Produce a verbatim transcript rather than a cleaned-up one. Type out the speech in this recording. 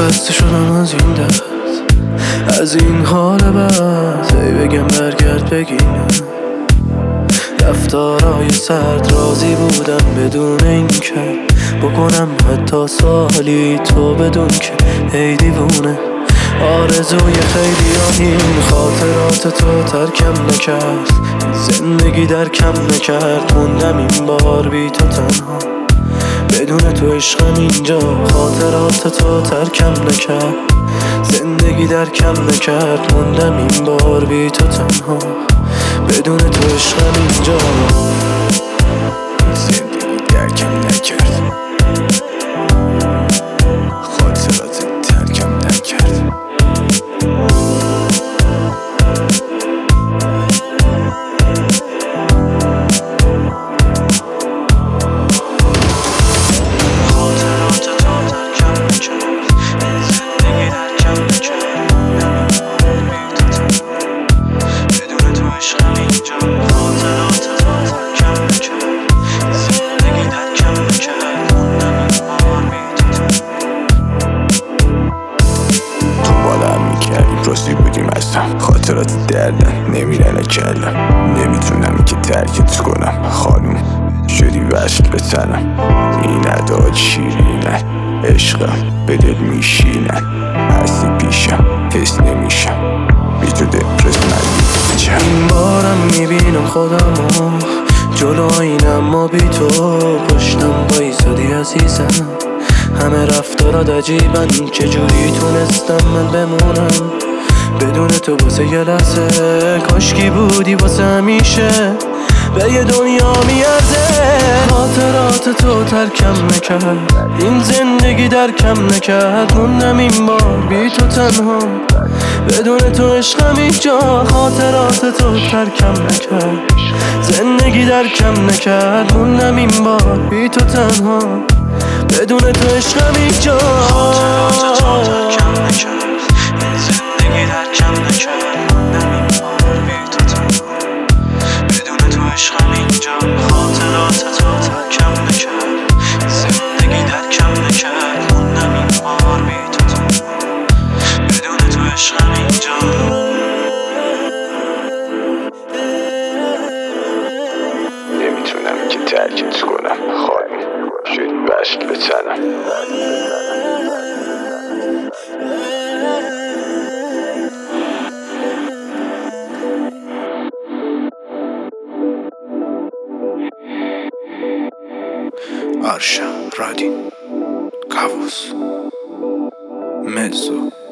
خسته شدم از این درد، از این حال بد. ای بگم برگرد بگیم رفتارهای سرد، راضی بودم بدون اینکه بکنم حتی سوالی تو بدون که ای دیوونه. آرزوی خیلی این خاطرات تو ترکم نکرد، زندگی درکم نکرد، موندم این بار بی تو تنها بدون تو. عشقم اینجا خاطرات تو ترکم نکرد، زندگی درکم نکرد، موندم این بار بی تو تنها بدون تو. عشقم اینجا زندگی درکم نکرد، خاطرات ترکم نکرد. راستی بودیم اصلا خاطرات دردن نمیرن کلم، نمیتونم که ترکت کنم خانوم، شدی وصل به تنم. این عداد شیرینن، عشقم به دل میشینن، هستی پیشم حس نمیشم بی تو دپرس نمیشم. این بارم میبینم خودمو جلو آینم، ما بی تو پشتم بایستادی عزیزم. همه رفتارات عجیبن، چجوری تونستم من بمونم بدون تو واسه یه لحظه. کاشکی بودی واسه همیشه، به یه دنیا میارزه. خاطرات تو ترکم نکرد، این زندگی درکم نکرد، موندم این بار بی تو تنها بدون تو. عشقم اینجا خاطرات تو ترکم نکرد، زندگی درکم نکرد، موندم این بار بی تو تنها بدون تو. عشقم اینجا خاطرات تو ترکم نکرد، زندگی درکم نکرد، موندم این بار بی تو تنها بدون تو. عشقم اینجا خاطرات تو ترکم نکرد، زندگی درکم نکرد، موندم این بار بی تو تنها بدون تو. عشقم اینجا نمیتونم که ترکت کنم خانوم، شدی وصل به تنم. Arşa, Radin, Kavus, Mezzo.